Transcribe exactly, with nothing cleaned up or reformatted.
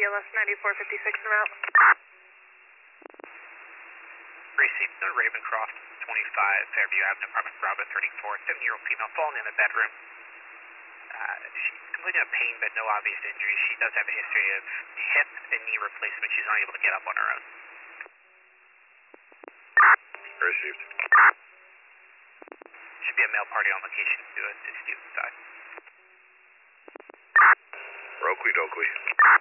B L S ninety-four fifty-six en route. Received no Ravencroft, twenty-five, Fairview Avenue, apartment Bravo thirty-four, seventy-year-old female fallen in the bedroom. Uh, she's completely in pain, but no obvious injuries. She does have a history of hip and knee replacement. She's not able to get up on her own. Received. Should be a male party on location to assist you inside. Rokley Dokley.